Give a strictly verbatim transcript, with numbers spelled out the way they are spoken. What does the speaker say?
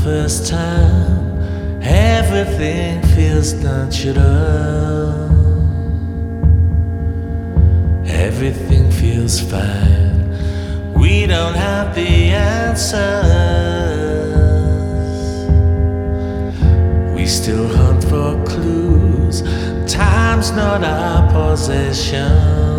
first time, everything feels natural. Everything feels fine. We don't have the answers. We still hunt for clues. Time's not our possession.